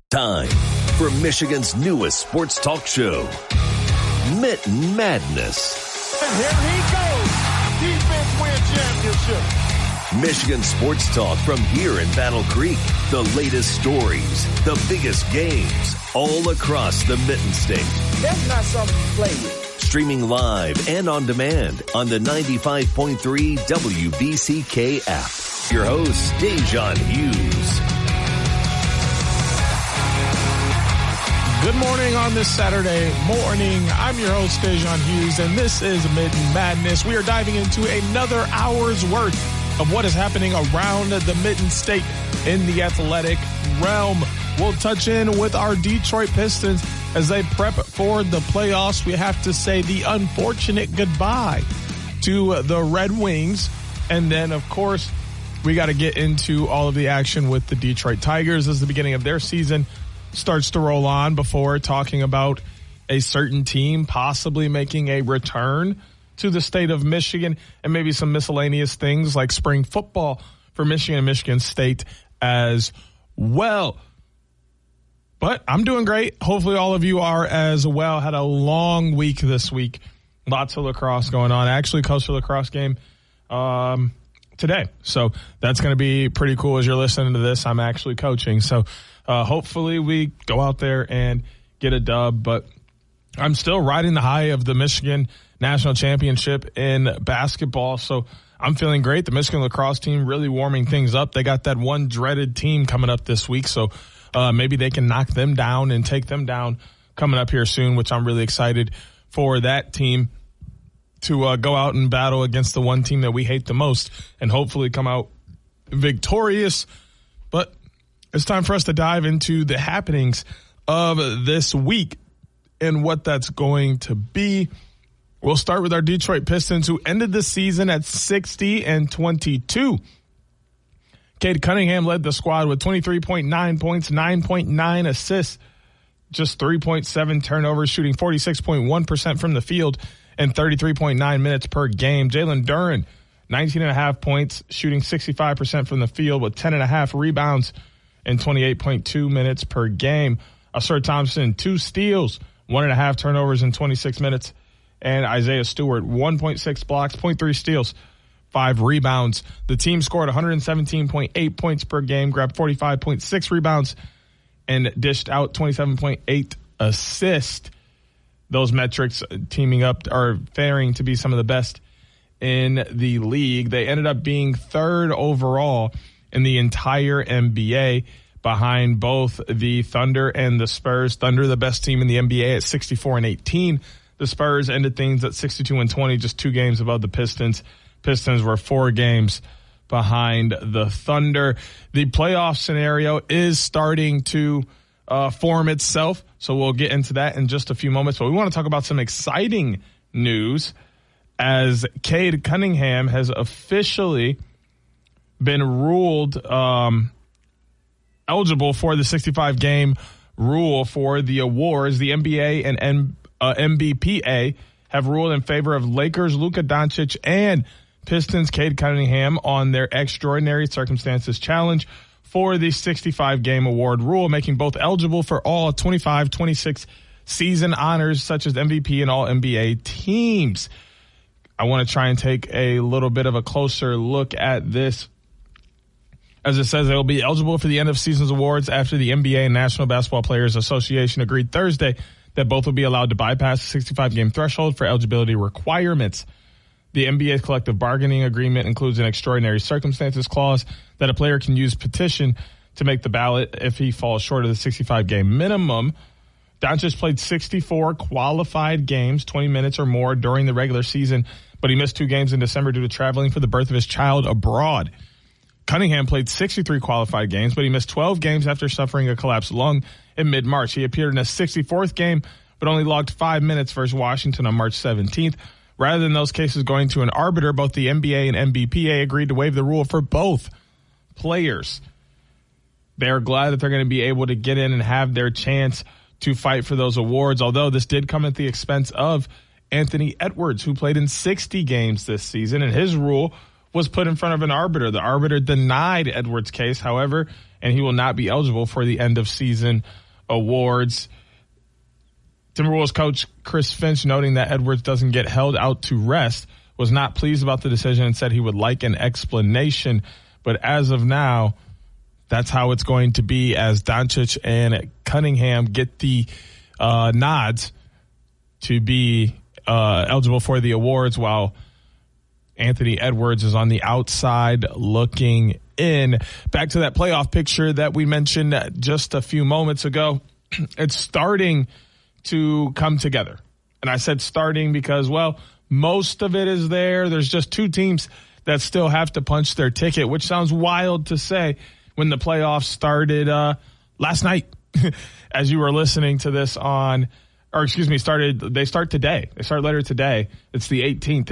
Time for Michigan's newest sports talk show, Mitten Madness. And here he goes. Defense win championship. Michigan sports talk from here in Battle Creek. The latest stories, the biggest games, all across the Mitten State. That's not something to play with. Streaming live and on demand on the 95.3 WBCK app. Your host, Dejan Hughes. Good morning on this Saturday morning. I'm your host, Dejan Hughes, and this is Mitten Madness. We are diving into another hour's worth of what is happening around the Mitten State in the athletic realm. We'll touch in with our Detroit Pistons as they prep for the playoffs. We have to say the unfortunate goodbye to the Red Wings. And then, of course, we got to get into all of the action with the Detroit Tigers as the beginning of their season starts to roll on, before talking about a certain team possibly making a return to the state of Michigan, and maybe some miscellaneous things like spring football for Michigan and Michigan State as well. But I'm doing great. Hopefully all of you are as well. Had a long week this week. Lots of lacrosse going on. I actually coached a lacrosse game today. So that's going to be pretty cool. As you're listening to this, I'm actually coaching. So hopefully we go out there and get a dub. But I'm still riding the high of the Michigan National Championship in basketball. So I'm feeling great. The Michigan lacrosse team really warming things up. They got that one dreaded team coming up this week. So maybe they can knock them down and take them down coming up here soon, which I'm really excited for that team to go out and battle against the one team that we hate the most and hopefully come out victorious. But it's time for us to dive into the happenings of this week and what that's going to be. We'll start with our Detroit Pistons, who ended the season at 60-22. Cade Cunningham led the squad with 23.9 points, 9.9 assists, just 3.7 turnovers, shooting 46.1% from the field and 33.9 minutes per game. Jalen Duren, 19.5 points, shooting 65% from the field with 10.5 rebounds and 28.2 minutes per game. Ausar Thompson, 2 steals, 1.5 turnovers in 26 minutes. And Isaiah Stewart, 1.6 blocks, 0.3 steals, 5 rebounds. The team scored 117.8 points per game, grabbed 45.6 rebounds, and dished out 27.8 assists. Those metrics teaming up are faring to be some of the best in the league. They ended up being third overall in the entire NBA, behind both the Thunder and the Spurs. Thunder, the best team in the NBA, at 64-18. The Spurs ended things at 62-20, just 2 games above the Pistons. Pistons were 4 games behind the Thunder. The playoff scenario is starting to form itself, so we'll get into that in just a few moments. But we want to talk about some exciting news, as Cade Cunningham has officially been ruled eligible for the 65-game rule for the awards. The NBA and NBPA have ruled in favor of Lakers Luka Doncic and Pistons Cade Cunningham on their extraordinary circumstances challenge for the 65-game award rule, making both eligible for all 25-26 season honors such as MVP and all NBA teams. I want to try and take a little bit of a closer look at this. As it says, they will be eligible for the end of seasons awards after the NBA and National Basketball Players Association agreed Thursday that both will be allowed to bypass the 65-game threshold for eligibility requirements. The NBA's collective bargaining agreement includes an extraordinary circumstances clause that a player can use petition to make the ballot if he falls short of the 65-game minimum. Doncic played 64 qualified games, 20 minutes or more during the regular season, but he missed 2 games in December due to traveling for the birth of his child abroad. Cunningham played 63 qualified games, but he missed 12 games after suffering a collapsed lung in mid-March. He appeared in a 64th game, but only logged 5 minutes versus Washington on March 17th. Rather than those cases going to an arbiter, both the NBA and NBPA agreed to waive the rule for both players. They're glad that they're going to be able to get in and have their chance to fight for those awards, although this did come at the expense of Anthony Edwards, who played in 60 games this season, and his rule was put in front of an arbiter. The arbiter denied Edwards' case. However, and he will not be eligible for the end-of-season awards. Timberwolves coach Chris Finch, noting that Edwards doesn't get held out to rest, was not pleased about the decision and said he would like an explanation. But as of now, that's how it's going to be as Doncic and Cunningham get the nods to be eligible for the awards, while Anthony Edwards is on the outside looking in. Back to that playoff picture that we mentioned just a few moments ago. It's starting to come together. And I said starting because, well, most of it is there. There's just two teams that still have to punch their ticket, which sounds wild to say when the playoffs started last night. As you were listening to this they start today. They start later today. It's the 18th,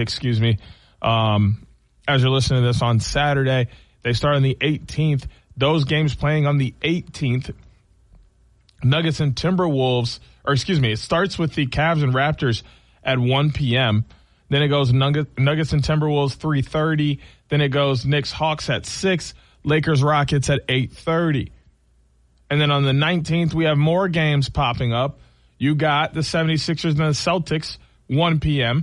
as you're listening to this on Saturday, they start on the 18th. Those games playing on the 18th, Nuggets and Timberwolves, it starts with the Cavs and Raptors at 1 p.m. Then it goes Nuggets and Timberwolves 3:30. Then it goes Knicks Hawks at 6, Lakers Rockets at 8:30. And then on the 19th, we have more games popping up. You got the 76ers and the Celtics, 1 p.m.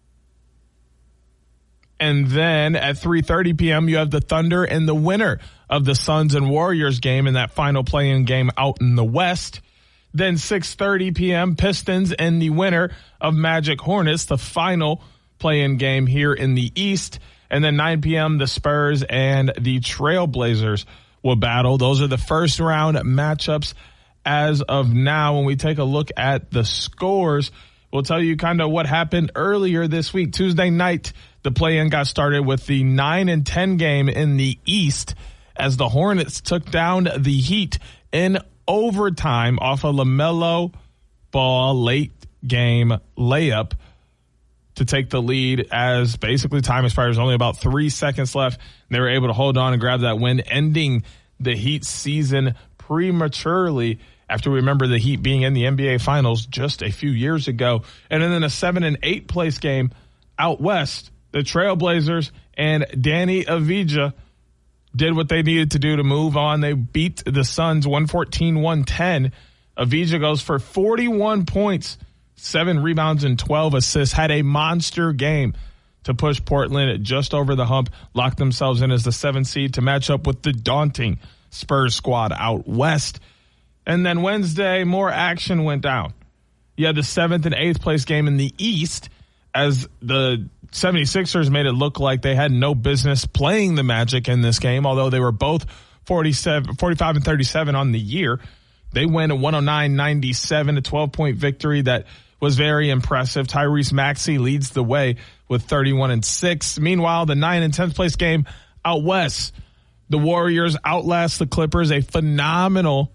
And then at 3:30 p.m., you have the Thunder and the winner of the Suns and Warriors game in that final play-in game out in the West. Then 6:30 p.m., Pistons and the winner of Magic Hornets, the final play-in game here in the East. And then 9 p.m., the Spurs and the Trailblazers will battle. Those are the first round matchups as of now. When we take a look at the scores, we'll tell you kind of what happened earlier this week. Tuesday night, the play-in got started with the 9-10 game in the East as the Hornets took down the Heat in overtime off a LaMelo Ball late game layup to take the lead as basically time expires. Only about 3 seconds left. They were able to hold on and grab that win, ending the Heat season prematurely after we remember the Heat being in the NBA Finals just a few years ago. And then in a 7 and 8 place game out west, the Trailblazers and Danny Avdija did what they needed to do to move on. They beat the Suns 114-110. Avdija goes for 41 points, 7 rebounds and 12 assists, had a monster game to push Portland just over the hump, locked themselves in as the 7th seed to match up with the daunting Spurs squad out west. And then Wednesday, more action went down. You had the 7th and 8th place game in the East as the 76ers made it look like they had no business playing the Magic in this game, although they were both 45 and 37 on the year. They win a 109-97, a 12-point victory that was very impressive. Tyrese Maxey leads the way with 31 and 6. Meanwhile, the 9 and 10th place game out west, the Warriors outlast the Clippers. A phenomenal.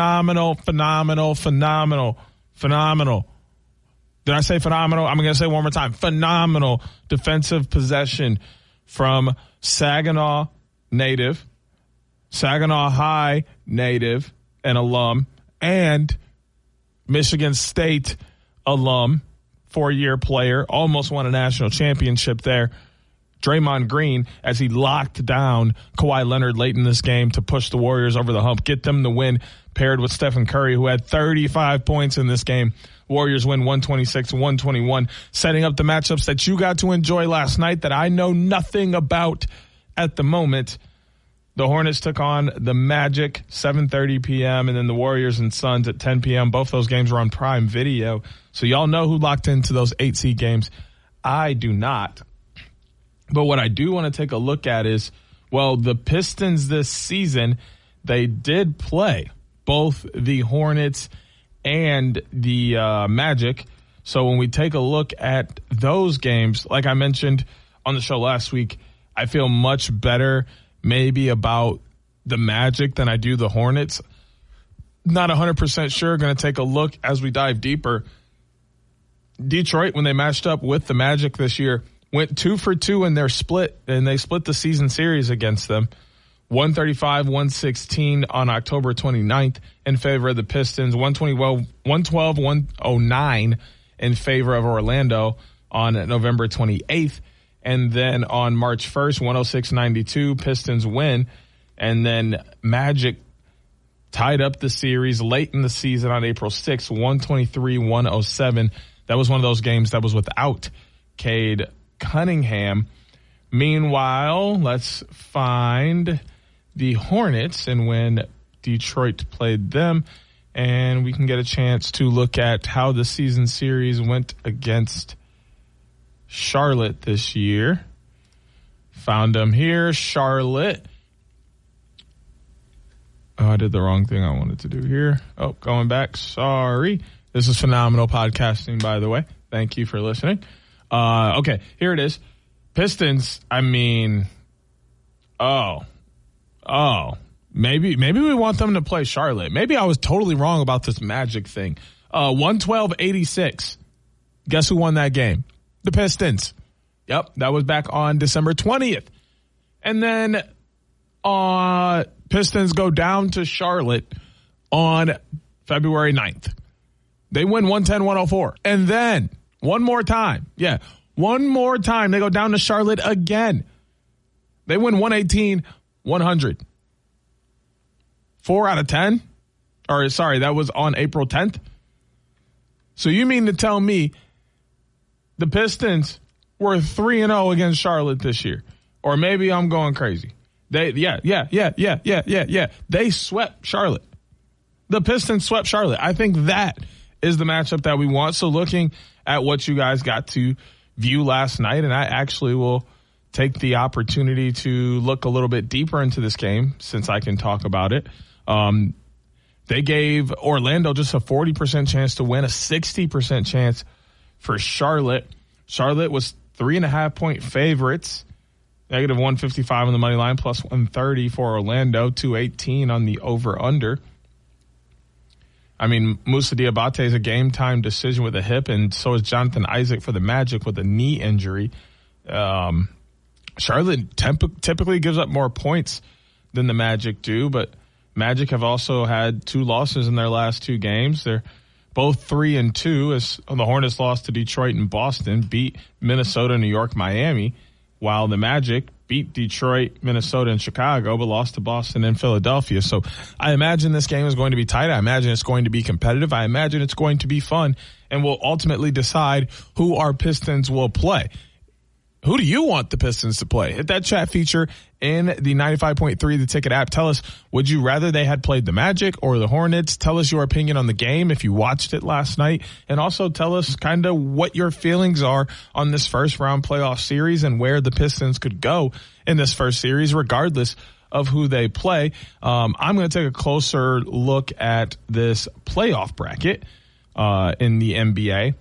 Did I say phenomenal? I'm going to say it one more time. Phenomenal defensive possession from Saginaw native, Saginaw High native and alum, and Michigan State alum, 4-year player, almost won a national championship there. Draymond Green, as he locked down Kawhi Leonard late in this game to push the Warriors over the hump, get them the win, paired with Stephen Curry, who had 35 points in this game. Warriors win 126-121, setting up the matchups that you got to enjoy last night that I know nothing about at the moment. The Hornets took on the Magic, 7:30 p.m., and then the Warriors and Suns at 10 p.m. Both those games were on Prime Video, so y'all know who locked into those 8-seed games. I do not. But what I do want to take a look at is, well, the Pistons this season, they did play both the Hornets and the Magic. So when we take a look at those games, like I mentioned on the show last week, I feel much better maybe about the Magic than I do the Hornets. Not 100% sure. Going to take a look as we dive deeper. Detroit, when they matched up with the Magic this year, went 2 for 2 in their split, and they split the season series against them. 135-116 on October 29th in favor of the Pistons. 112-109 in favor of Orlando on November 28th. And then on March 1st, 106-92, Pistons win. And then Magic tied up the series late in the season on April 6th, 123-107. That was one of those games that was without Cade Cunningham. Meanwhile, let's find the Hornets and when Detroit played them, and we can get a chance to look at how the season series went against Charlotte this year. Found them here. Charlotte. Oh, I did the wrong thing I wanted to do here. Oh, going back. Sorry. This is phenomenal podcasting, by the way. Thank you for listening. Okay, here it is. Pistons, I mean, maybe we want them to play Charlotte. Maybe I was totally wrong about this Magic thing. 112-86. Guess who won that game? The Pistons. Yep, that was back on December 20th. And then Pistons go down to Charlotte on February 9th. They win 110-104. And then one more time, they go down to Charlotte again. They win 118-100. 4 out of 10? Or sorry, that was on April 10th. So you mean to tell me the Pistons were 3-0 against Charlotte this year? Or maybe I'm going crazy. They swept Charlotte. The Pistons swept Charlotte. I think that is the matchup that we want. So looking at what you guys got to view last night, and I actually will take the opportunity to look a little bit deeper into this game since I can talk about it. They gave Orlando just a 40% chance to win, a 60% chance for Charlotte. Charlotte was 3.5-point favorites. Negative 155 on the money line, plus 130 for Orlando, 218 on the over-under. I mean, Moussa Diabate is a game-time decision with a hip, and so is Jonathan Isaac for the Magic with a knee injury. Charlotte typically gives up more points than the Magic do, but Magic have also had 2 losses in their last 2 games. They're both 3-2 as the Hornets lost to Detroit and Boston, beat Minnesota, New York, Miami, while the Magic beat Detroit, Minnesota, and Chicago, but lost to Boston and Philadelphia. So I imagine this game is going to be tight. I imagine it's going to be competitive. I imagine it's going to be fun and will ultimately decide who our Pistons will play. Who do you want the Pistons to play? Hit that chat feature in the 95.3 The Ticket app. Tell us, would you rather they had played the Magic or the Hornets? Tell us your opinion on the game if you watched it last night. And also tell us kind of what your feelings are on this first round playoff series and where the Pistons could go in this first series, regardless of who they play. I'm going to take a closer look at this playoff bracket in the NBA.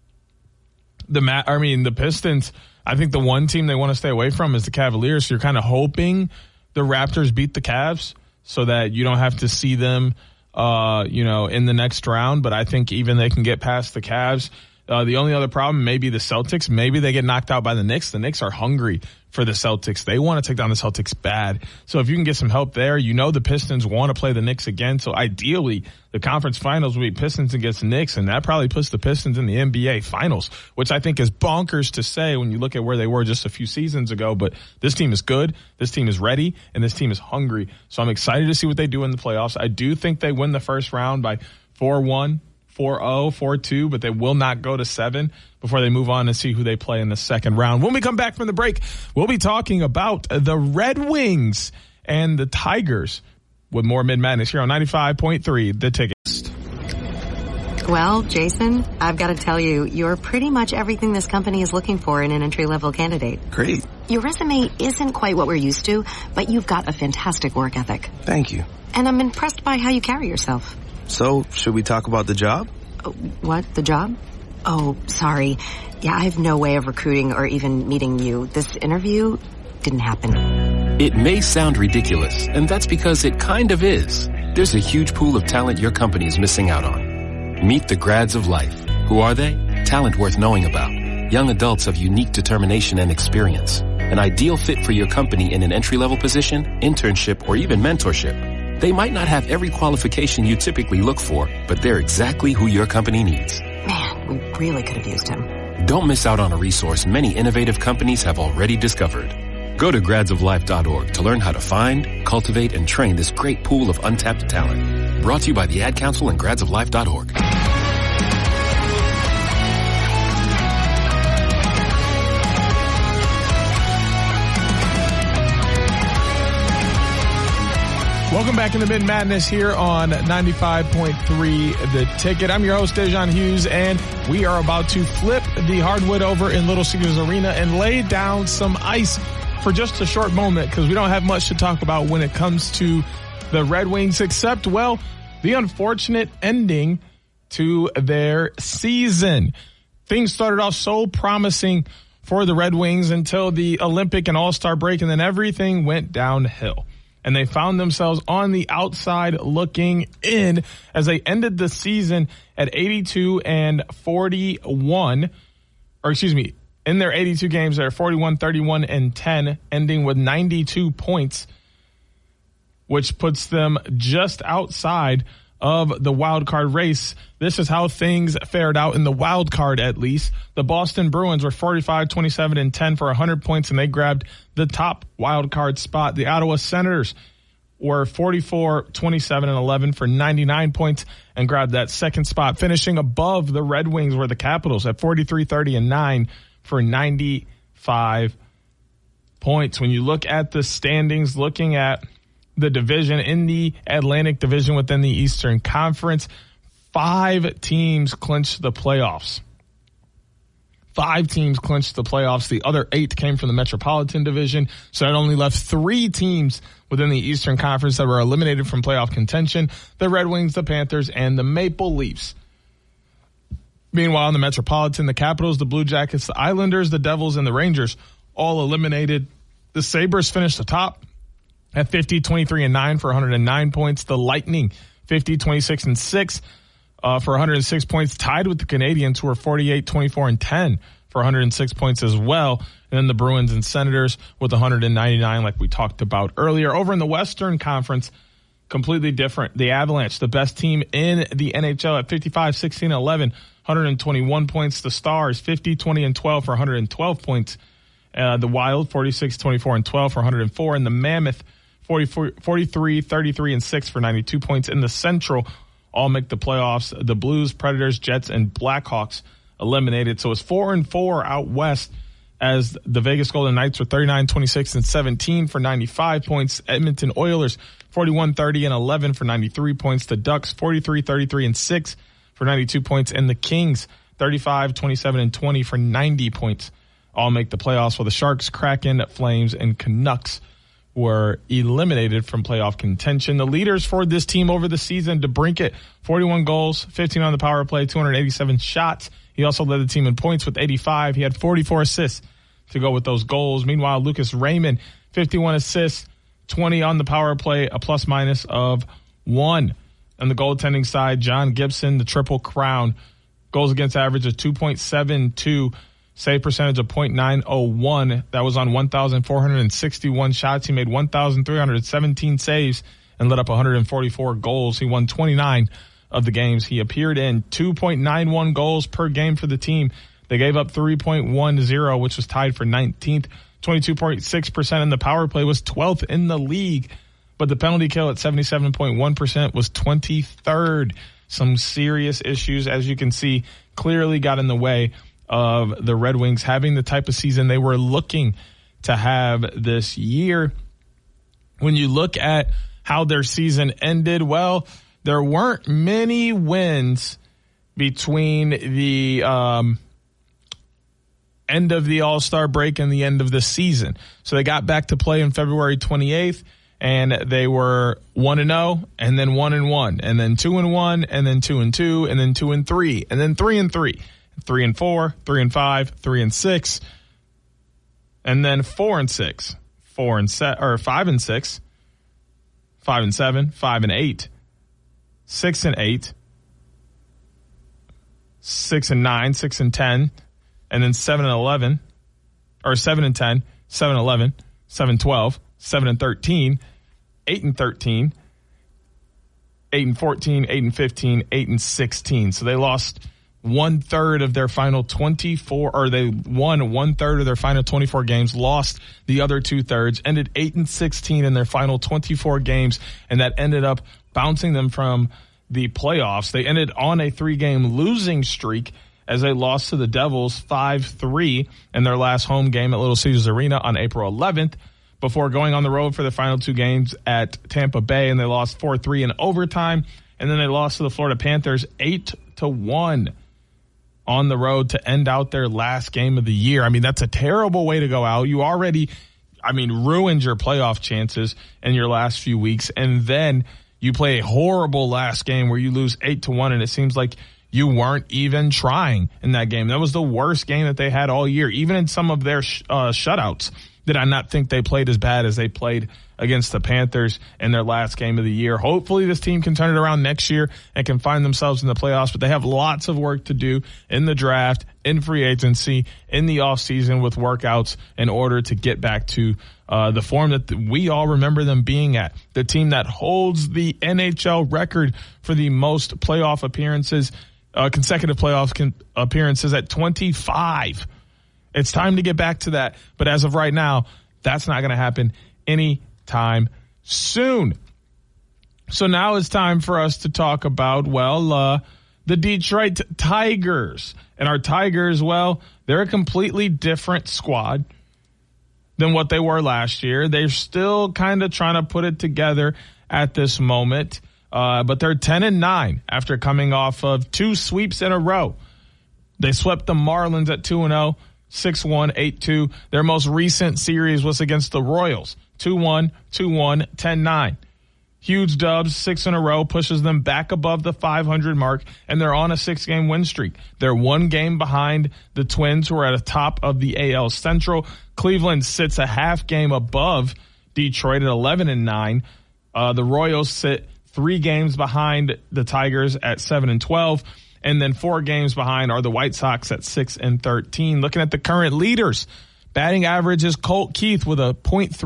The Pistons, I think the one team they want to stay away from is the Cavaliers. So you're kind of hoping the Raptors beat the Cavs so that you don't have to see them, in the next round. But I think even they can get past the Cavs. The only other problem may be the Celtics. Maybe they get knocked out by the Knicks. The Knicks are hungry for the Celtics. They want to take down the Celtics bad. So if you can get some help there, the Pistons want to play the Knicks again. So ideally, the conference finals will be Pistons against Knicks, and that probably puts the Pistons in the NBA finals, which I think is bonkers to say when you look at where they were just a few seasons ago. But this team is good, this team is ready, and this team is hungry. So I'm excited to see what they do in the playoffs. I do think they win the first round by 4-1. 4-0, 4-2, but they will not go to 7 before they move on and see who they play in the second round. When we come back from the break, we'll be talking about the Red Wings and the Tigers with more Mid Madness here on 95.3 The Ticket. Well, Jason, I've got to tell you, you're pretty much everything this company is looking for in an entry-level candidate. Great. Your resume isn't quite what we're used to, but you've got a fantastic work ethic. Thank you. And I'm impressed by how you carry yourself. So, should we talk about the job? What? The job? Oh, sorry. Yeah, I have no way of recruiting or even meeting you. This interview didn't happen. It may sound ridiculous, and that's because it kind of is. There's a huge pool of talent your company is missing out on. Meet the grads of life. Who are they? Talent worth knowing about. Young adults of unique determination and experience. An ideal fit for your company in an entry-level position, internship, or even mentorship. They might not have every qualification you typically look for, but they're exactly who your company needs. Man, we really could have used him. Don't miss out on a resource many innovative companies have already discovered. Go to gradsoflife.org to learn how to find, cultivate, and train this great pool of untapped talent. Brought to you by the Ad Council and gradsoflife.org. Welcome back in the Mid Madness here on 95.3 The Ticket. I'm your host, Dejan Hughes, and we are about to flip the hardwood over in Little Caesars Arena and lay down some ice for just a short moment because we don't have much to talk about when it comes to the Red Wings except, well, the unfortunate ending to their season. Things started off so promising for the Red Wings until the Olympic and All-Star break, and then everything went downhill. And they found themselves on the outside looking in as they ended the season at 82-41, or excuse me, in their 82 games, they're 41-31-10, ending with 92 points, which puts them just outside of the wild card race. This is how things fared out in the wild card, at least. The Boston Bruins were 45-27-10 for 100 points, and they grabbed the top wild card spot. The Ottawa Senators were 44-27-11 for 99 points and grabbed that second spot. Finishing above the Red Wings were the Capitals at 43-30-9 for 95 points. When you look at the standings, looking at the division in the Atlantic Division within the Eastern Conference, 5 teams clinched the playoffs. 5 teams clinched the playoffs. The other 8 came from the Metropolitan Division. So that only left 3 teams within the Eastern Conference that were eliminated from playoff contention: the Red Wings, the Panthers, and the Maple Leafs. Meanwhile, in the Metropolitan, the Capitals, the Blue Jackets, the Islanders, the Devils, and the Rangers all eliminated. The Sabres finished atop at 50-23-9 for 109 points. The Lightning 50-26-6 for 106 points, tied with the Canadiens, who were 48-24-10 for 106 points as well. And then the Bruins and Senators with 199, like we talked about earlier. Over in the Western Conference, completely different. The Avalanche, the best team in the NHL, at 55-16-11, 121 points. The Stars 50-20-12 for 112 points. The Wild 46-24-12 for 104, and the Mammoth 43-33-6 for 92 points. In the Central, all make the playoffs. The Blues, Predators, Jets, and Blackhawks eliminated. So it's 4-4 out west, as the Vegas Golden Knights were 39-26-17 for 95 points. Edmonton Oilers 41-30-11 for 93 points. The Ducks 43-33-6 for 92 points, and the Kings 35-27-20 for 90 points. All make the playoffs, while the Sharks, Kraken, Flames, and Canucks were eliminated from playoff contention. The leaders for this team over the season: DeBrincat, 41 goals, 15 on the power play, 287 shots. He also led the team in points with 85. He had 44 assists to go with those goals. Meanwhile, Lucas Raymond, 51 assists, 20 on the power play, a plus-minus of 1. On the goaltending side, John Gibson, the Triple Crown, goals against average of 2.72, save percentage of .901. That was on 1,461 shots. He made 1,317 saves and let up 144 goals. He won 29 of the games he appeared in. 2.91 goals per game for the team. They gave up 3.10, which was tied for 19th. 22.6% in the power play was 12th in the league. But the penalty kill at 77.1% was 23rd. Some serious issues, as you can see, clearly got in the way of the Red Wings having the type of season they were looking to have this year. When you look at how their season ended, well, there weren't many wins between the end of the All-Star break and the end of the season. So they got back to play on February 28th, and they were 1-0, and then 1-1, and then 2-1, and then 2-2, and then 2-3, and then 3-3. 3-4, 3-5, 3-6, and then 4-6, 5-6, 5-7, 5-8, 6-8, 6-9, 6-10, and then 7-11, or 7-10, 7-11, 7-12, 7-13, 8-13, 8-14, 8-15, 8-16. So they lost 1/3 of their final 24, or they won 1/3 of their final 24 games, lost the other 2/3, ended 8-16 in their final 24 games, and that ended up bouncing them from the playoffs. They ended on a 3-game losing streak as they lost to the Devils 5-3 in their last home game at Little Caesars Arena on April 11th before going on the road for the final 2 games at Tampa Bay, and they lost 4-3 in overtime, and then they lost to the Florida Panthers 8-1 on the road to end out their last game of the year. I mean, that's a terrible way to go out. You already, ruined your playoff chances in your last few weeks, and then you play a horrible last game where you lose 8-1, and it seems like you weren't even trying in that game. That was the worst game that they had all year. Even in some of their shutouts, did I not think they played as bad as they played against the Panthers in their last game of the year. Hopefully this team can turn it around next year and can find themselves in the playoffs, but they have lots of work to do in the draft, in free agency, in the offseason with workouts in order to get back to the form that we all remember them being at. The team that holds the NHL record for the most playoff appearances, consecutive playoff appearances at 25. It's time to get back to that. But as of right now, that's not going to happen anytime soon. So now it's time for us to talk about, the Detroit Tigers. And our Tigers, they're a completely different squad than what they were last year. They're still kind of trying to put it together at this moment. But they're 10-9 after coming off of 2 sweeps in a row. They swept the Marlins at 2-0. 6-1, 8-2. Their most recent series was against the Royals. 2-1, 2-1, 10-9. Huge dubs, 6 in a row, pushes them back above the 500 mark, and they're on a 6-game win streak. They're 1 game behind the Twins, who are at the top of the AL Central. Cleveland sits a half game above Detroit at 11-9. The Royals sit 3 games behind the Tigers at 7-12. And then 4 games behind are the White Sox at 6-13. Looking at the current leaders, batting average is Colt Keith with a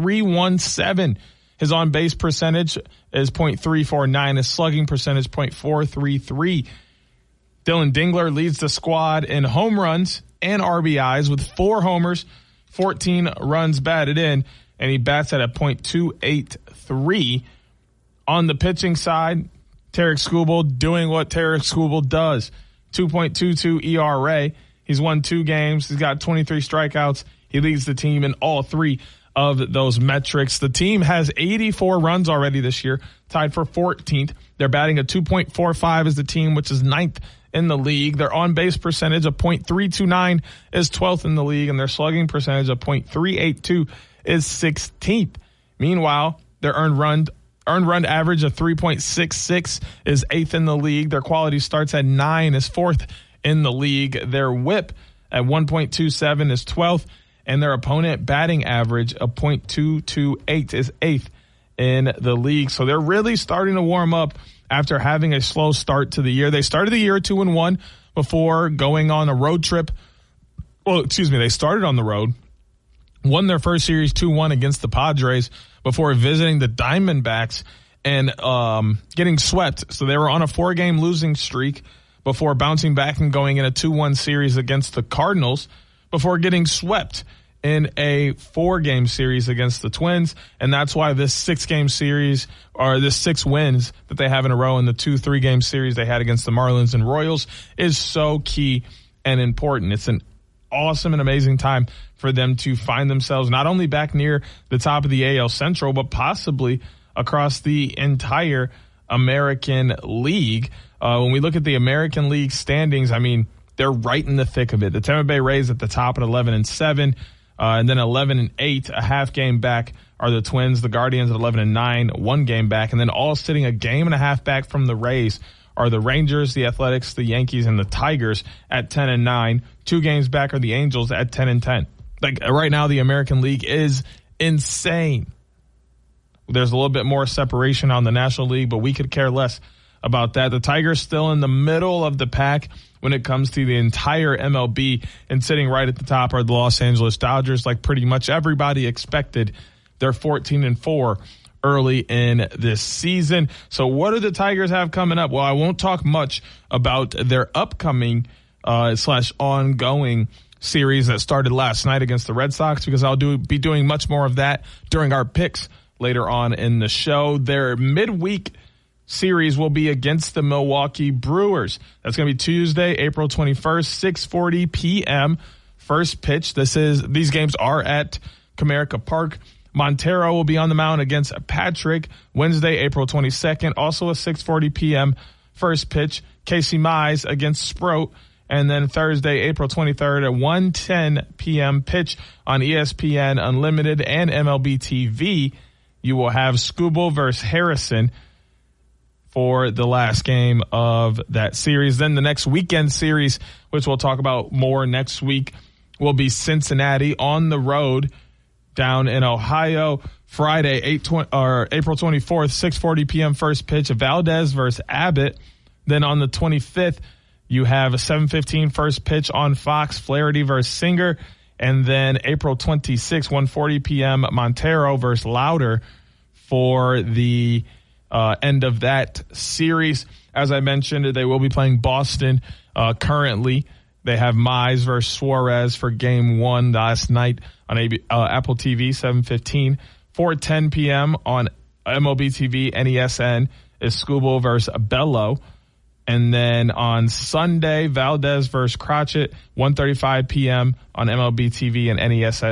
.317. His on-base percentage is .349. His slugging percentage .433. Dylan Dingler leads the squad in home runs and RBIs with 4 homers, 14 runs batted in, and he bats at a .283. On the pitching side, Tarek Skubal doing what Tarek Skubal does. 2.22 ERA. He's won 2 games. He's got 23 strikeouts. He leads the team in all 3 of those metrics. The team has 84 runs already this year, tied for 14th. They're batting a 2.45 as the team, which is 9th in the league. Their on-base percentage of .329 is 12th in the league, and their slugging percentage of .382 is 16th. Meanwhile, their earned run average of 3.66 is 8th in the league. Their quality starts at 9 is 4th in the league. Their whip at 1.27 is 12th, and their opponent batting average of .228 is 8th in the league. So they're really starting to warm up after having a slow start to the year. They started the year 2-1 before going on a road trip. They started on the road, won their first series 2-1 against the Padres before visiting the Diamondbacks and getting swept. So they were on a 4-game losing streak before bouncing back and going in a 2-1 series against the Cardinals before getting swept in a 4-game series against the Twins. And that's why this 6-game series, or this 6 wins that they have in a row in the 2 3-game series they had against the Marlins and Royals, is so key and important. It's an awesome and amazing time for them to find themselves not only back near the top of the AL Central, but possibly across the entire American League. When we look at the American League standings, they're right in the thick of it. The Tampa Bay Rays at the top at 11-7, and then 11-8, a half game back are the Twins. The Guardians at 11-9, 1 game back, and then all sitting a game and a half back from the Rays are the Rangers, the Athletics, the Yankees, and the Tigers at 10-9. 2 games back are the Angels at 10-10. Right now, the American League is insane. There's a little bit more separation on the National League, but we could care less about that. The Tigers still in the middle of the pack when it comes to the entire MLB, and sitting right at the top are the Los Angeles Dodgers, like pretty much everybody expected. They're 14-4 early in this season. So what do the Tigers have coming up? Well, I won't talk much about their upcoming /ongoing series that started last night against the Red Sox, because I'll be doing much more of that during our picks later on in the show. Their midweek series will be against the Milwaukee Brewers. That's going to be Tuesday, April 21st, 6:40 p.m. First pitch. These games are at Comerica Park. Montero will be on the mound against Patrick Wednesday, April 22nd. Also a 6:40 p.m. first pitch. Casey Mize against Sproat. And then Thursday, April 23rd at 1:10 p.m. pitch on ESPN Unlimited and MLB TV. You will have Skubal versus Harrison for the last game of that series. Then the next weekend series, which we'll talk about more next week, will be Cincinnati on the road down in Ohio. Friday, April 24th, 6:40 p.m. first pitch, Valdez versus Abbott. Then on the 25th, you have a 7:15 first pitch on Fox, Flaherty versus Singer. And then April 26th, 1:40 p.m., Montero versus Lauder for the end of that series. As I mentioned, they will be playing Boston currently. They have Mize versus Suarez for game one last night on Apple TV, 7:15. 4:10 p.m. on MLB TV, NESN is Skubal versus Bello. And then on Sunday, Valdez versus Crotchet, 1:35 p.m. on MLB TV and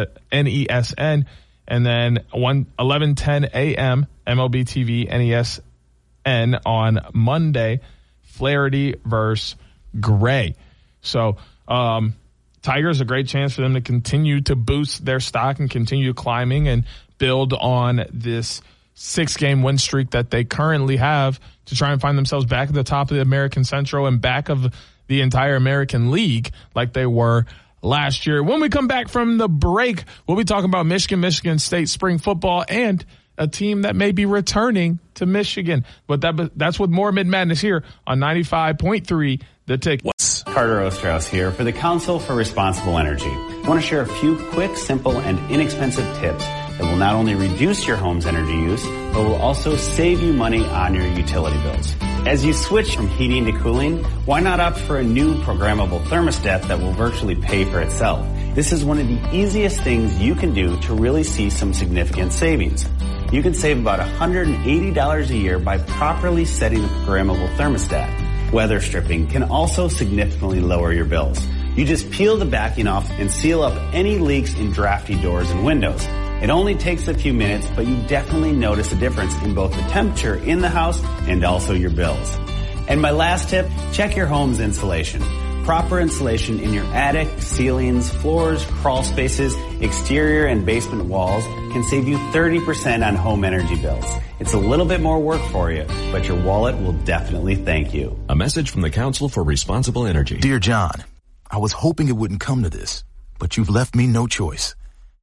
NESN. And then 11:10 a.m. MLB TV, NESN on Monday, Flaherty versus Gray. So Tigers, a great chance for them to continue to boost their stock and continue climbing and build on this 6-game win streak that they currently have to try and find themselves back at the top of the American Central and back of the entire American League like they were last year. When we come back from the break, we'll be talking about Michigan State spring football and a team that may be returning to Michigan. But that's with more Mid Madness here on 95.3 The Ticket. Carter Osterhaus here for the Council for Responsible Energy. I want to share a few quick, simple, and inexpensive tips that will not only reduce your home's energy use, but will also save you money on your utility bills. As you switch from heating to cooling, why not opt for a new programmable thermostat that will virtually pay for itself? This is one of the easiest things you can do to really see some significant savings. You can save about $180 a year by properly setting the programmable thermostat. Weather stripping can also significantly lower your bills. You just peel the backing off and seal up any leaks in drafty doors and windows. It only takes a few minutes, but you definitely notice a difference in both the temperature in the house and also your bills. And my last tip, check your home's insulation. Proper insulation in your attic, ceilings, floors, crawl spaces, exterior and basement walls can save you 30% on home energy bills. It's a little bit more work for you, but your wallet will definitely thank you. A message from the Council for Responsible Energy. Dear John, I was hoping it wouldn't come to this, but you've left me no choice.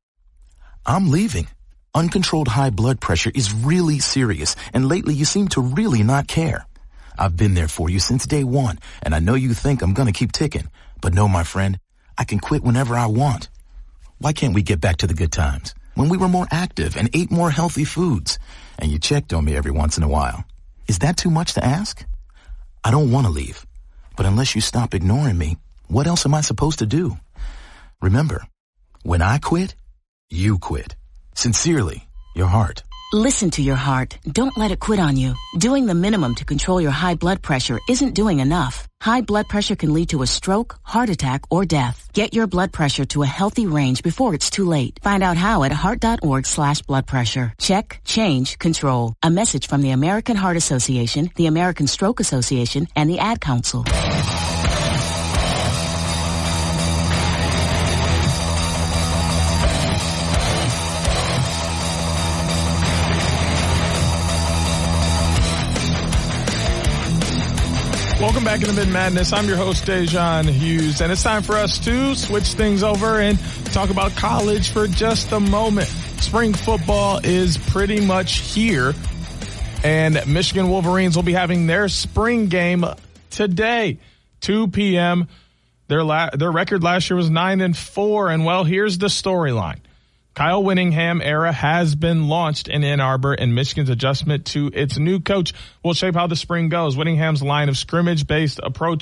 I'm leaving. Uncontrolled high blood pressure is really serious, and lately you seem to really not care. I've been there for you since day one, and I know you think I'm gonna keep ticking. But no, my friend, I can quit whenever I want. Why can't we get back to the good times? When we were more active and ate more healthy foods, and you checked on me every once in a while. Is that too much to ask? I don't want to leave, but unless you stop ignoring me, what else am I supposed to do? Remember, when I quit, you quit. Sincerely, your heart. Listen to your heart. Don't let it quit on you. Doing the minimum to control your high blood pressure isn't doing enough. High blood pressure can lead to a stroke, heart attack, or death. Get your blood pressure to a healthy range before it's too late. Find out how at heart.org/blood pressure. Check, change, control. A message from the American Heart Association, the American Stroke Association, and the Ad Council. Welcome back into Mid Madness. I'm your host, Dejan Hughes, and it's time for us to switch things over and talk about college for just a moment. Spring football is pretty much here, and Michigan Wolverines will be having their spring game today, 2 p.m. Their record last year was 9-4, and well, here's the storyline. Kyle Whittingham era has been launched in Ann Arbor, and Michigan's adjustment to its new coach will shape how the spring goes. Whittingham's line of scrimmage-based approach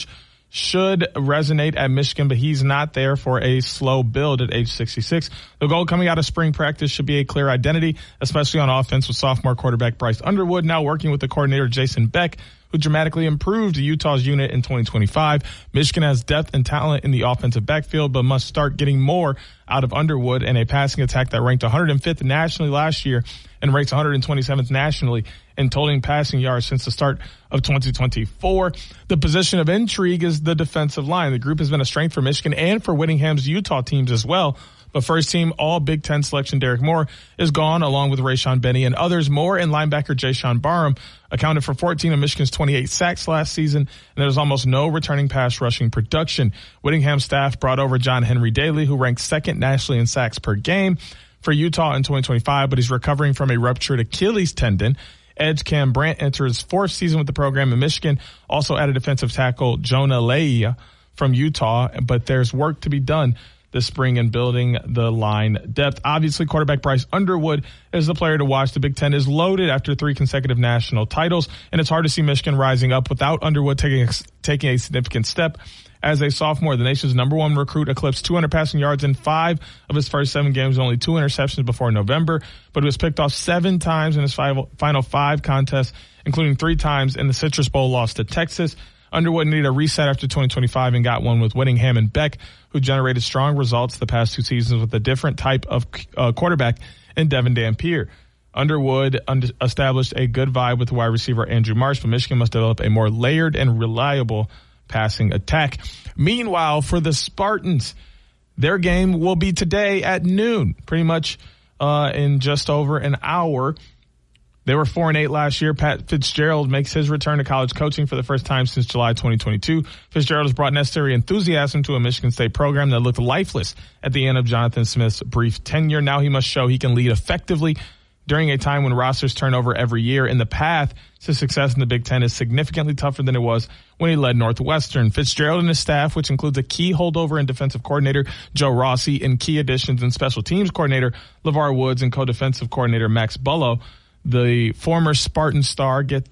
should resonate at Michigan, but he's not there for a slow build at age 66. The goal coming out of spring practice should be a clear identity, especially on offense with sophomore quarterback Bryce Underwood now working with the coordinator Jason Beck, who dramatically improved Utah's unit in 2025. Michigan has depth and talent in the offensive backfield, but must start getting more out of Underwood and a passing attack that ranked 105th nationally last year and ranks 127th nationally in totaling passing yards since the start of 2024. The position of intrigue is the defensive line. The group has been a strength for Michigan and for Whittingham's Utah teams as well. But first team all Big Ten selection Derek Moore is gone, along with Rayshon Benny and others. Moore and linebacker Jayshawn Barham accounted for 14 of Michigan's 28 sacks last season, and there's almost no returning pass rushing production. Whittingham staff brought over John Henry Daly, who ranked second nationally in sacks per game for Utah in 2025, but he's recovering from a ruptured Achilles tendon. Edge Cam Brandt enters his fourth season with the program in Michigan. Also added defensive tackle Jonah Leia from Utah, but there's work to be done this spring in building the line depth. Obviously, quarterback Bryce Underwood is the player to watch. The Big Ten is loaded after 3 consecutive national titles, and it's hard to see Michigan rising up without Underwood taking a significant step. As a sophomore, the nation's #1 recruit eclipsed 200 passing yards in 5 of his first 7 games, only 2 interceptions before November, but he was picked off 7 times in his final 5 contests, including 3 times in the Citrus Bowl loss to Texas. Underwood needed a reset after 2025 and got one with Whittingham and Beck, who generated strong results the past 2 seasons with a different type of quarterback in Devin Dampier. Underwood established a good vibe with wide receiver Andrew Marsh, but Michigan must develop a more layered and reliable passing attack. Meanwhile, for the Spartans, their game will be today at noon, pretty much in just over an hour. They were 4-8 last year. Pat Fitzgerald makes his return to college coaching for the first time since July 2022. Fitzgerald has brought necessary enthusiasm to a Michigan State program that looked lifeless at the end of Jonathan Smith's brief tenure. Now he must show he can lead effectively during a time when rosters turn over every year, and the path to success in the Big Ten is significantly tougher than it was when he led Northwestern. Fitzgerald and his staff, which includes a key holdover and defensive coordinator Joe Rossi and key additions in special teams coordinator LeVar Woods and co-defensive coordinator Max Bullough, the former Spartan star get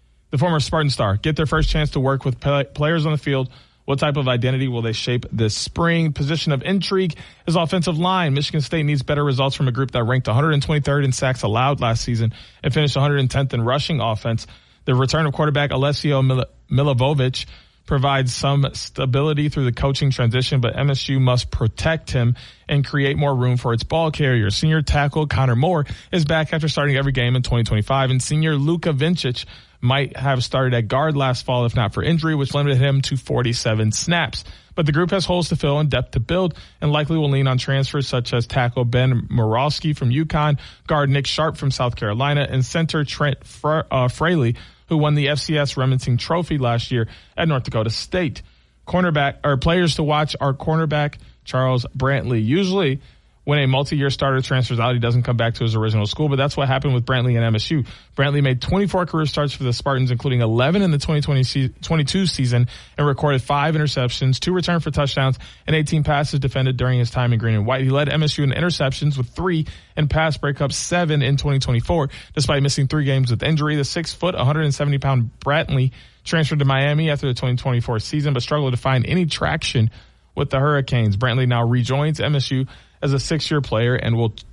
their first chance to work with players on the field. What type of identity will they shape this spring? Position of intrigue is offensive line. Michigan State needs better results from a group that ranked 123rd in sacks allowed last season and finished 110th in rushing offense. The return of quarterback Alessio Milivojevic provides some stability through the coaching transition, but MSU must protect him and create more room for its ball carrier. Senior tackle Connor Moore is back after starting every game in 2025, and senior Luka Vincic might have started at guard last fall if not for injury, which limited him to 47 snaps. But the group has holes to fill and depth to build, and likely will lean on transfers such as tackle Ben Morawski from UConn, guard Nick Sharp from South Carolina, and center Trent Fraley, who won the FCS Remington Trophy last year at North Dakota State. Players to watch are cornerback Charles Brantley. Usually, when a multi-year starter transfers out, he doesn't come back to his original school, but that's what happened with Brantley and MSU. Brantley made 24 career starts for the Spartans, including 11 in the 2022 season, and recorded 5 interceptions, 2 returned for touchdowns, and 18 passes defended during his time in green and white. He led MSU in interceptions with 3 and pass breakups 7 in 2024, despite missing 3 games with injury. The 6-foot, 170-pound Brantley transferred to Miami after the 2024 season, but struggled to find any traction with the Hurricanes. Brantley now rejoins MSU as a 6-year player and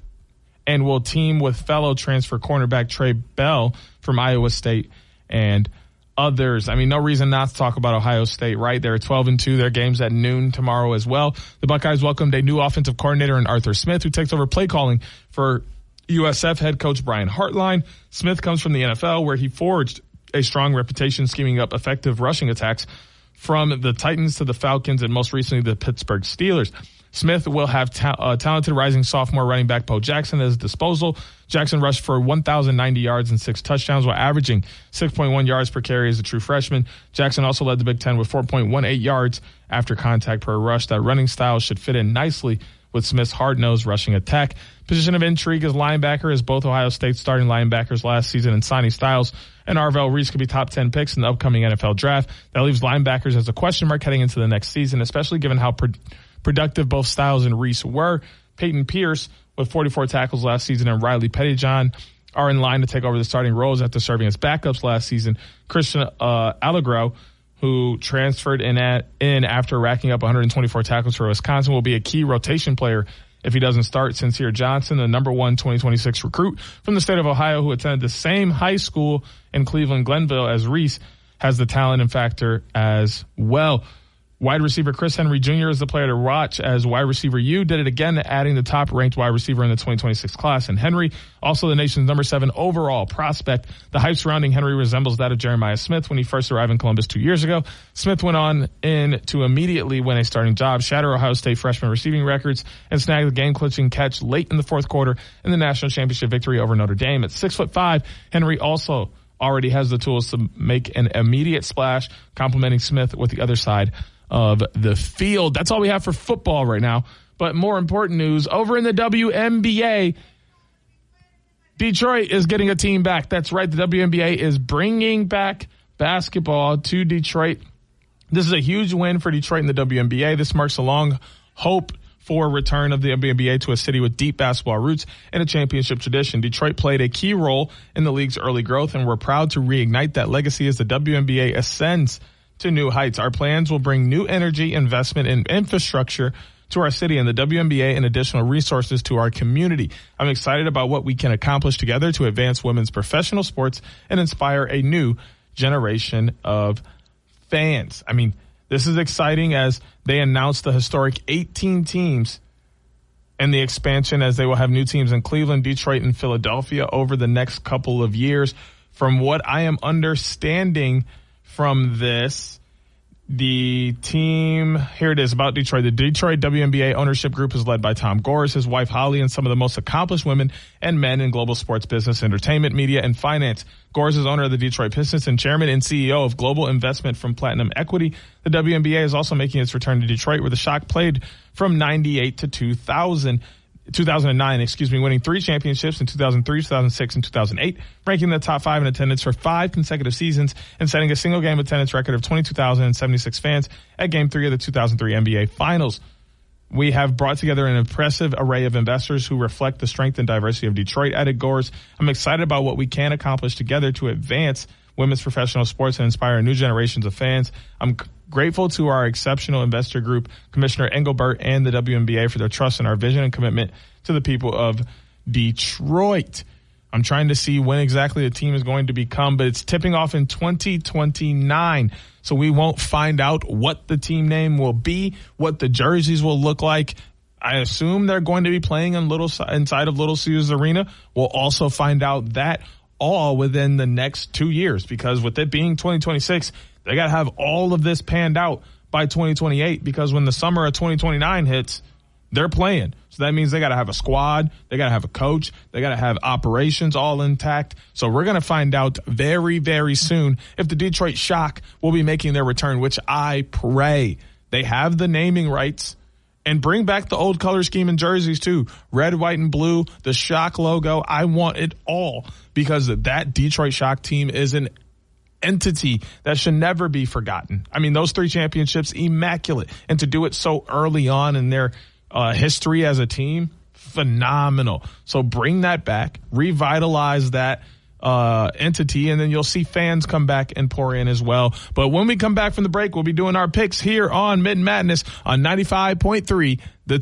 will team with fellow transfer cornerback Trey Bell from Iowa State and others. I mean, no reason not to talk about Ohio State, right? They're 12-2. Their game's at noon tomorrow as well. The Buckeyes welcomed a new offensive coordinator in Arthur Smith, who takes over play calling for USF head coach Brian Hartline. Smith comes from the NFL, where he forged a strong reputation scheming up effective rushing attacks from the Titans to the Falcons and most recently the Pittsburgh Steelers. Smith will have talented rising sophomore running back Bo Jackson at his disposal. Jackson rushed for 1,090 yards and 6 touchdowns while averaging 6.1 yards per carry as a true freshman. Jackson also led the Big Ten with 4.18 yards after contact per rush. That running style should fit in nicely with Smith's hard-nosed rushing attack. Position of intrigue is linebacker, as both Ohio State starting linebackers last season and Sonny Styles and Arvell Reese could be top 10 picks in the upcoming NFL draft. That leaves linebackers as a question mark heading into the next season, especially given how productive both Styles and Reese were. Peyton Pierce, with 44 tackles last season, and Riley Pettyjohn are in line to take over the starting roles after serving as backups last season. Christian Allegro who transferred in after racking up 124 tackles for Wisconsin, will be a key rotation player if he doesn't start. Sincere Johnson, the number 1 2026 recruit from the state of Ohio, who attended the same high school in Cleveland Glenville as Reese, has the talent and factor as well. Wide receiver Chris Henry Jr. is the player to watch, as wide receiver U did it again, adding the top-ranked wide receiver in the 2026 class. And Henry, also the nation's number 7 overall prospect. The hype surrounding Henry resembles that of Jeremiah Smith when he first arrived in Columbus 2 years ago. Smith went on in to immediately win a starting job, shatter Ohio State freshman receiving records, and snag the game-clinching catch late in the fourth quarter in the national championship victory over Notre Dame. At 6'5", Henry also already has the tools to make an immediate splash, complimenting Smith with the other side of the field. That's all we have for football right now. But more important news, over in the WNBA, Detroit is getting a team back. That's right. The WNBA is bringing back basketball to Detroit. This is a huge win for Detroit in the WNBA. This marks a long hope for return of the WNBA to a city with deep basketball roots and a championship tradition. Detroit played a key role in the league's early growth, and we're proud to reignite that legacy as the WNBA ascends to new heights. Our plans will bring new energy, investment, and infrastructure to our city and the WNBA, and additional resources to our community. I'm excited about what we can accomplish together to advance women's professional sports and inspire a new generation of fans. I mean, this is exciting as they announced the historic 18 teams and the expansion, as they will have new teams in Cleveland, Detroit, and Philadelphia over the next couple of years. From what I am understanding from this, the team, here it is about Detroit. The Detroit WNBA ownership group is led by Tom Gores, his wife Holly, and some of the most accomplished women and men in global sports business, entertainment, media, and finance. Gores is owner of the Detroit Pistons and chairman and CEO of global investment from Platinum Equity. The WNBA is also making its return to Detroit, where the Shock played from 98 to 2009, winning 3 championships in 2003, 2006, and 2008, ranking the top 5 in attendance for 5 consecutive seasons, and setting a single game attendance record of 22,076 fans at Game 3 of the 2003 NBA Finals. We have brought together an impressive array of investors who reflect the strength and diversity of Detroit, added Gores. I'm excited about what we can accomplish together to advance women's professional sports and inspire new generations of fans. I'm grateful to our exceptional investor group, Commissioner Engelbert, and the WNBA for their trust in our vision and commitment to the people of Detroit. I'm trying to see when exactly the team is going to become, but it's tipping off in 2029. So we won't find out what the team name will be, what the jerseys will look like. I assume they're going to be playing inside of Little Caesars Arena. We'll also find out that all within the next 2 years, because with it being 2026, they got to have all of this panned out by 2028, because when the summer of 2029 hits, they're playing. So that means they got to have a squad, they got to have a coach, they got to have operations all intact. So we're going to find out very, very soon if the Detroit Shock will be making their return, which I pray. They have the naming rights. And bring back the old color scheme in jerseys too. Red, white, and blue, the Shock logo. I want it all, because that Detroit Shock team is an entity that should never be forgotten. I mean, those 3 championships, immaculate. And to do it so early on in their history as a team, phenomenal. So bring that back, revitalize that entity, and then you'll see fans come back and pour in as well. But when we come back from the break, we'll be doing our picks here on Mid Madness on 95.3.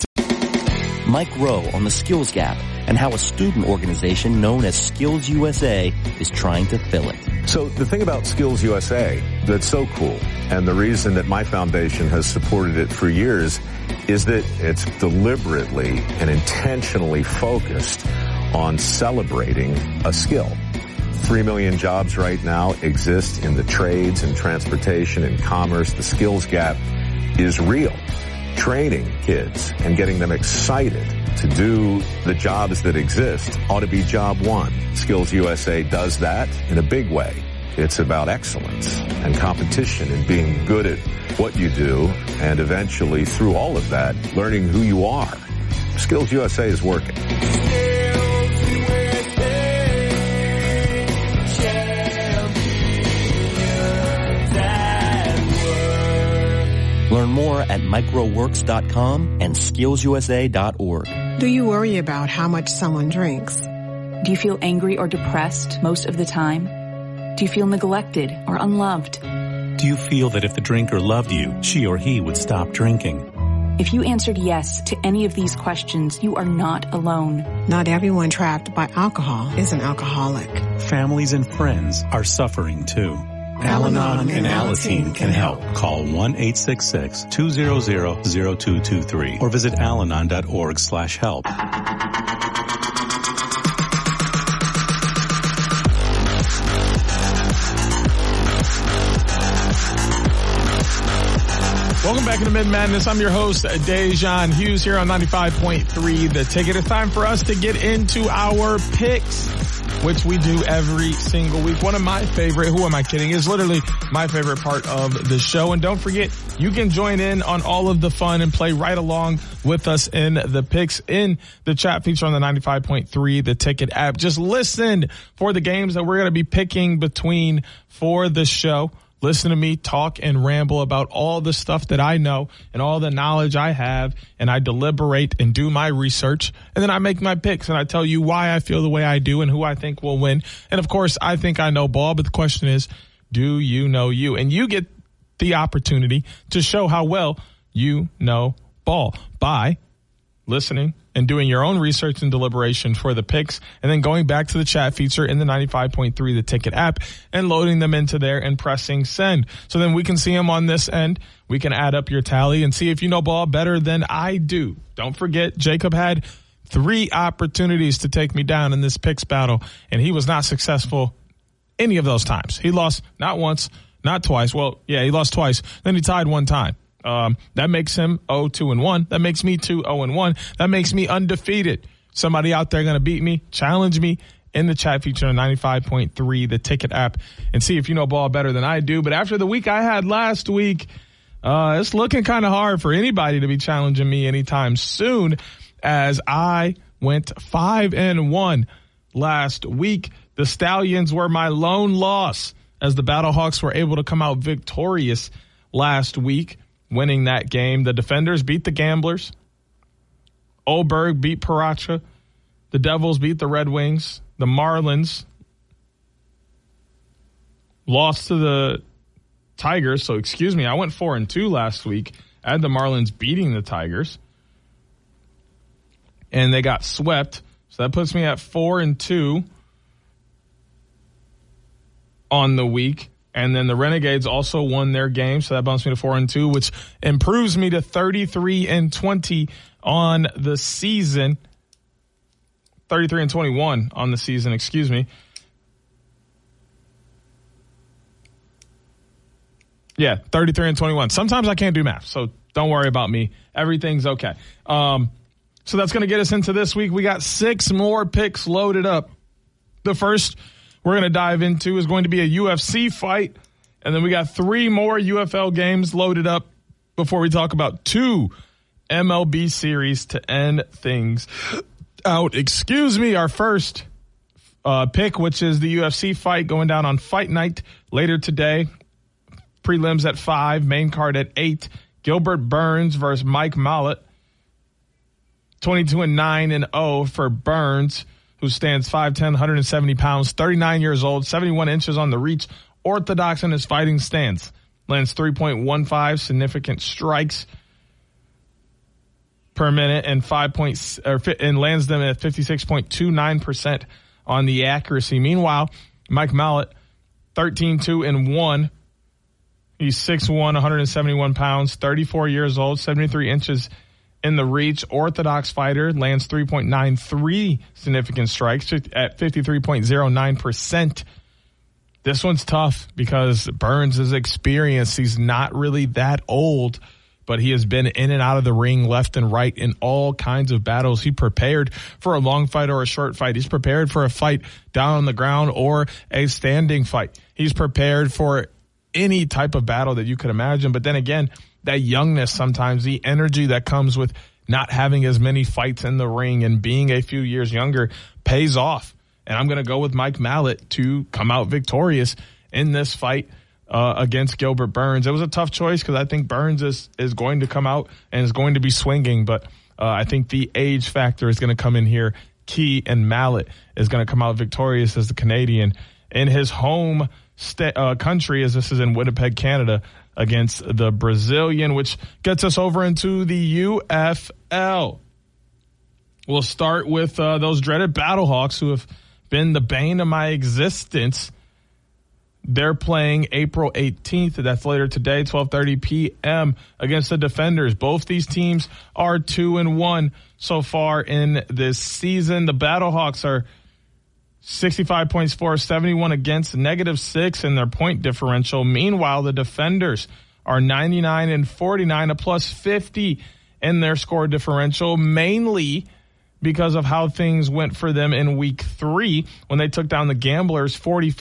Mike Rowe on the Skills Gap and how a student organization known as Skills USA is trying to fill it. So the thing about Skills USA that's so cool, and the reason that my foundation has supported it for years, is that it's deliberately and intentionally focused on celebrating a skill. 3 million jobs right now exist in the trades and transportation and commerce. The skills gap is real. Training kids and getting them excited to do the jobs that exist ought to be job one. Skills USA does that in a big way. It's about excellence and competition and being good at what you do, and eventually through all of that, learning who you are. Skills USA is working. Learn more at microworks.com and skillsusa.org. Do you worry about how much someone drinks? Do you feel angry or depressed most of the time? Do you feel neglected or unloved? Do Do you feel that if the drinker loved you, she or he would stop drinking? If you answered yes to any of these questions, you are not alone. Not everyone trapped by alcohol is an alcoholic. Families and friends are suffering too. Al-Anon and Alateen can help. Call 1-866-200-0223 or visit alanon.org/help. Welcome back to Mid Madness. I'm your host, Dejan Hughes, here on 95.3 The Ticket. It's time for us to get into our picks, which we do every single week. One of my favorite, who am I kidding, is literally my favorite part of the show. And don't forget, you can join in on all of the fun and play right along with us in the picks in the chat feature on the 95.3 The Ticket app. Just listen for the games that we're going to be picking between for the show. Listen to me talk and ramble about all the stuff that I know and all the knowledge I have, and I deliberate and do my research, and then I make my picks, and I tell you why I feel the way I do and who I think will win. And, of course, I think I know ball, but the question is, do you know you? And you get the opportunity to show how well you know ball by listening and doing your own research and deliberation for the picks, and then going back to the chat feature in the 95.3 The Ticket app and loading them into there and pressing send. So then we can see them on this end. We can add up your tally and see if you know ball better than I do. Don't forget, Jacob had 3 opportunities to take me down in this picks battle, and he was not successful any of those times. He lost not once, not twice. Well, yeah, he lost twice. Then he tied one time. That makes him 0-2-1. That makes me 2-0-1. That makes me undefeated. Somebody out there going to beat me, challenge me in the chat feature on 95.3 The Ticket app and see if you know ball better than I do. But after the week I had last week, it's looking kind of hard for anybody to be challenging me anytime soon, as I went 5-1 last week. The Stallions were my lone loss, as the Battlehawks were able to come out victorious last week, winning that game. The Defenders beat the Gamblers. Oberg beat Paracha. The Devils beat the Red Wings. The Marlins lost to the Tigers. So, excuse me, I went 4-2 last week. I had the Marlins beating the Tigers. And they got swept. So that puts me at 4-2 on the week. And then the Renegades also won their game, so that bumps me to 4-2, which improves me to 33-20 on the season. 33-21 on the season, excuse me. Yeah, 33-21. Sometimes I can't do math, so don't worry about me. Everything's okay. So that's going to get us into this week. We got 6 more picks loaded up. The first we're going to dive into is going to be a UFC fight. And then we got 3 more UFL games loaded up before we talk about 2 MLB series to end things out. Excuse me. Our first pick, which is the UFC fight going down on Fight Night later today. Prelims at 5, main card at 8. Gilbert Burns versus Mike Malott. 22-9-0 for Burns, who stands 5'10", 170 pounds, 39 years old, 71 inches on the reach, orthodox in his fighting stance. Lands 3.15 significant strikes per minute and and lands them at 56.29% on the accuracy. Meanwhile, Mike Malott, 13-2-1. He's 6'1", 171 pounds, 34 years old, 73 inches in the reach. Orthodox fighter, lands 3.93 significant strikes at 53.09%. This one's tough because Burns is experienced. He's not really that old, but he has been in and out of the ring left and right in all kinds of battles. He prepared for a long fight or a short fight. He's prepared for a fight down on the ground or a standing fight. He's prepared for any type of battle that you could imagine. But then again, that youngness sometimes, the energy that comes with not having as many fights in the ring and being a few years younger pays off. And I'm going to go with Mike Malott to come out victorious in this fight against Gilbert Burns. It was a tough choice because I think Burns is going to come out and is going to be swinging, but I think the age factor is going to come in here key, and Malott is going to come out victorious as the Canadian in his home country, as this is in Winnipeg, Canada, against the Brazilian, which gets us over into the UFL. We'll start with those dreaded Battlehawks, who have been the bane of my existence. They're playing April 18th. That's later today, 12:30 p.m. against the Defenders. Both these teams are 2-1 so far in this season. The Battlehawks are 65 points for, 71 against, -6 in their point differential. Meanwhile, the Defenders are 99 and 49, a +50 in their score differential, mainly because of how things went for them in week 3 when they took down the Gamblers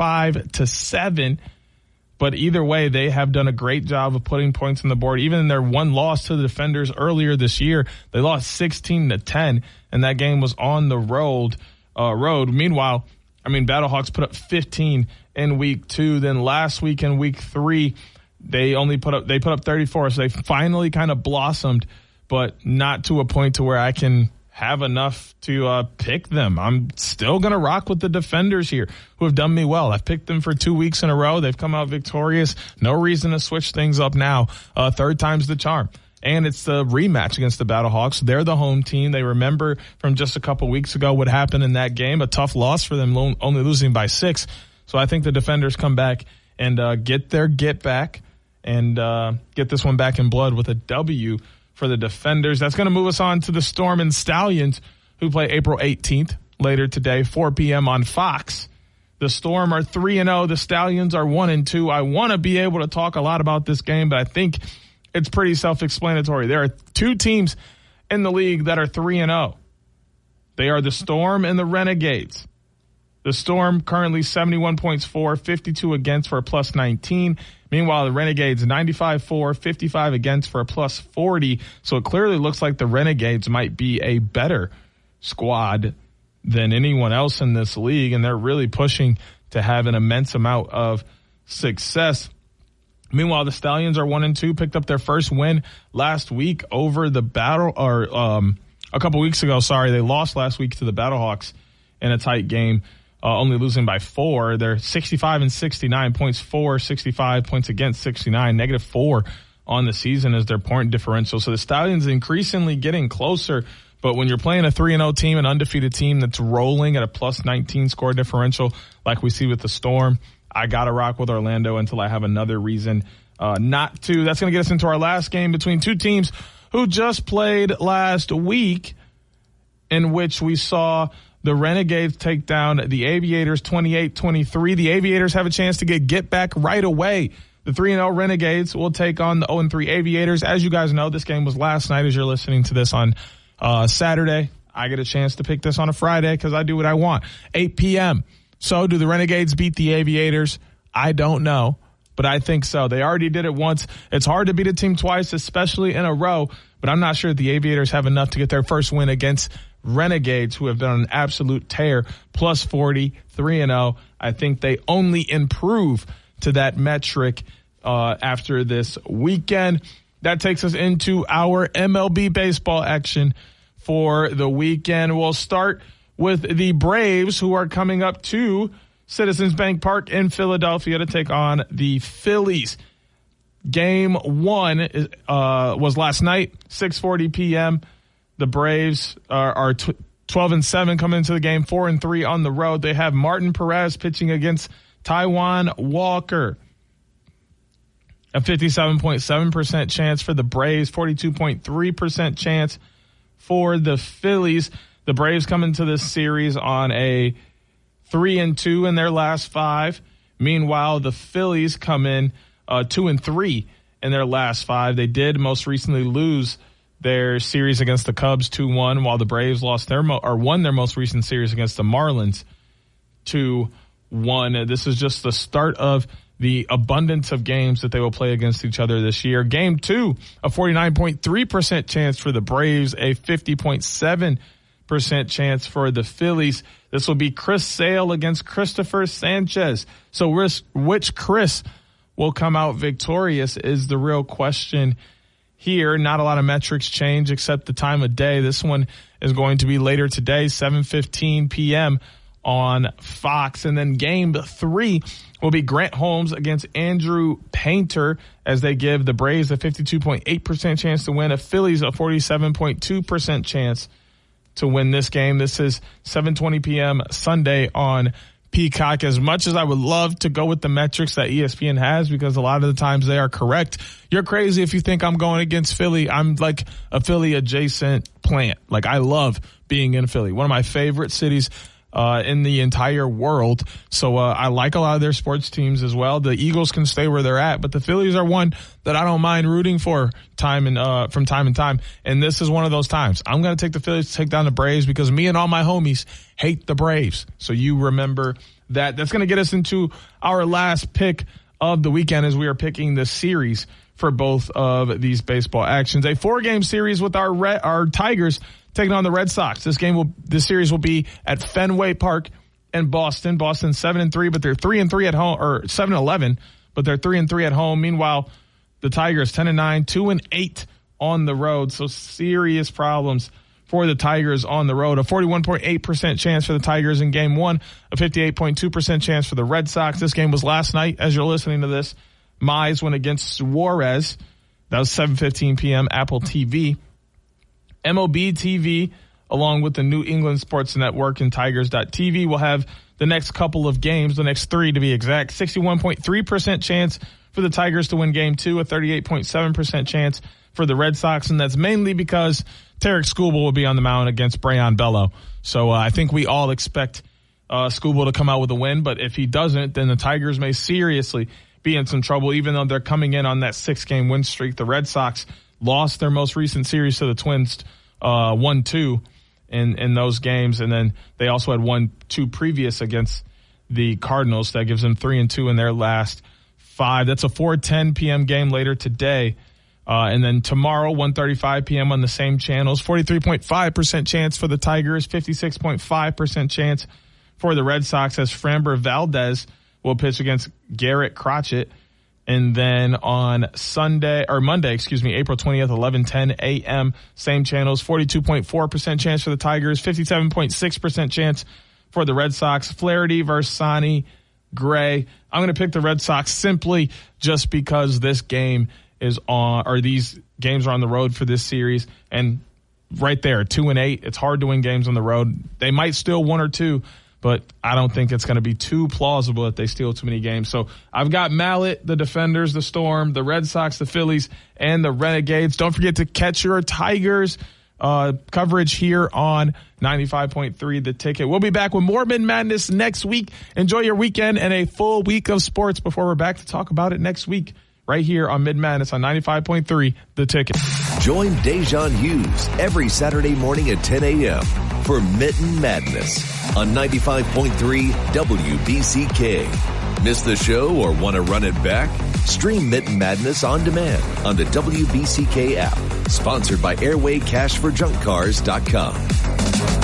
45-7. But either way, they have done a great job of putting points on the board. Even in their one loss to the Defenders earlier this year, they lost 16-10, and that game was on the road. Meanwhile, Battlehawks put up 15 in week 2. Then last week in week 3, they put up 34. So they finally kind of blossomed, but not to a point to where I can have enough to pick them. I'm still going to rock with the Defenders here, who have done me well. I've picked them for 2 weeks in a row. They've come out victorious. No reason to switch things up now. Third time's the charm. And it's the rematch against the Battlehawks. They're the home team. They remember from just a couple weeks ago what happened in that game. A tough loss for them, only losing by 6. So I think the Defenders come back and get their get back and get this one back in blood with a W for the Defenders. That's going to move us on to the Storm and Stallions, who play April 18th later today, 4 p.m. on Fox. The Storm are 3-0. The Stallions are 1-2. I want to be able to talk a lot about this game, but I think it's pretty self-explanatory. There are 2 teams in the league that are 3-0. They are the Storm and the Renegades. The Storm currently 71 points for, 52 against for a +19. Meanwhile, the Renegades 95 for, 55 against for a +40. So it clearly looks like the Renegades might be a better squad than anyone else in this league, and they're really pushing to have an immense amount of success. Meanwhile, the Stallions are 1-2, picked up their first win last week over the a couple weeks ago. They lost last week to the Battlehawks in a tight game, only losing by 4. They're 65 and 69, points for, 65, points against 69, -4 on the season is their point differential. So the Stallions increasingly getting closer. But when you're playing a 3-0 team, an undefeated team that's rolling at a +19 score differential, like we see with the Storm, I got to rock with Orlando until I have another reason not to. That's going to get us into our last game between 2 teams who just played last week, in which we saw the Renegades take down the Aviators 28-23. The Aviators have a chance to get back right away. The 3-0 Renegades will take on the 0-3 Aviators. As you guys know, this game was last night as you're listening to this on Saturday. I get a chance to pick this on a Friday because I do what I want. 8 p.m. So do the Renegades beat the Aviators? I don't know, but I think so. They already did it once. It's hard to beat a team twice, especially in a row, but I'm not sure if the Aviators have enough to get their first win against Renegades, who have done an absolute tear, +40, 3-0. I think they only improve to that metric after this weekend. That takes us into our MLB baseball action for the weekend. We'll start with the Braves, who are coming up to Citizens Bank Park in Philadelphia to take on the Phillies. Game 1 was last night, 6:40 p.m. The Braves are 12-7 coming into the game, 4-3 on the road. They have Martin Perez pitching against Taijuan Walker. A 57.7% chance for the Braves, 42.3% chance for the Phillies. The Braves come into this series on a 3-2 in their last 5. Meanwhile, the Phillies come in 2-3 in their last 5. They did most recently lose their series against the Cubs 2-1, while the Braves won their most recent series against the Marlins 2-1. This is just the start of the abundance of games that they will play against each other this year. Game 2, a 49.3% chance for the Braves, a 50.7% chance for the Phillies. This will be Chris Sale against Christopher Sanchez. So which Chris will come out victorious is the real question here. Not a lot of metrics change except the time of day. This one is going to be later today, 7:15 p.m. on Fox. And then game 3 will be Grant Holmes against Andrew Painter as they give the Braves a 52.8% chance to win, a Phillies a 47.2% chance to win this game. This is 7:20 p.m. Sunday on Peacock. As much as I would love to go with the metrics that ESPN has, because a lot of the times they are correct, you're crazy if you think I'm going against Philly. I'm like a Philly adjacent plant. Like, I love being in Philly, one of my favorite cities in the entire world. So I like a lot of their sports teams as well. The Eagles can stay where they're at, but the Phillies are one that I don't mind rooting for from time to time. And this is one of those times. I'm going to take the Phillies to take down the Braves because me and all my homies hate the Braves. So you remember that. That's going to get us into our last pick of the weekend as we are picking the series for both of these baseball actions. A 4-game series with our Tigers taking on the Red Sox. This series will be at Fenway Park in Boston. Boston 7-3, but they're 3-3 at home, or 7-11, but they're 3-3 at home. Meanwhile, the Tigers 10-9, 2-8 on the road. So serious problems for the Tigers on the road. A 41.8% chance for the Tigers in game 1, a 58.2% chance for the Red Sox. This game was last night as you're listening to this. Mize went against Suarez. That was 7:15 p.m. Apple TV. MLB TV, along with the New England Sports Network and Tigers.tv, will have the next couple of games, the next 3 to be exact. 61.3% chance for the Tigers to win game 2, a 38.7% chance for the Red Sox, and that's mainly because Tarek Skubal will be on the mound against Brayan Bello. So I think we all expect Skubal to come out with a win, but if he doesn't, then the Tigers may seriously be in some trouble, even though they're coming in on that 6-game win streak. The Red Sox lost their most recent series to the Twins 1-2 in those games, and then they also had 1-2 previous against the Cardinals. That gives them 3-2 in their last 5. That's a 4:10 p.m. game later today. And then tomorrow, 1:35 p.m. on the same channels. 43.5% chance for the Tigers, 56.5% chance for the Red Sox as Framber Valdez will pitch against Garrett Crotchet. And then on Monday, April 20th, 11:10 a.m., same channels, 42.4% chance for the Tigers, 57.6% chance for the Red Sox. Flaherty versus Sonny Gray. I'm going to pick the Red Sox simply just because this game is on, or these games are on the road for this series. And right there, 2-8, it's hard to win games on the road. They might steal 1 or 2, but I don't think it's going to be too plausible that they steal too many games. So I've got Mallet, the Defenders, the Storm, the Red Sox, the Phillies, and the Renegades. Don't forget to catch your Tigers coverage here on 95.3 The Ticket. We'll be back with more Mid Madness next week. Enjoy your weekend and a full week of sports before we're back to talk about it next week right here on Mid Madness on 95.3 The Ticket. Join Dejan Hughes every Saturday morning at 10 a.m. for Mitten Madness on 95.3 WBCK. Miss the show or want to run it back? Stream Mitten Madness on demand on the WBCK app. Sponsored by AirwayCashForJunkCars.com.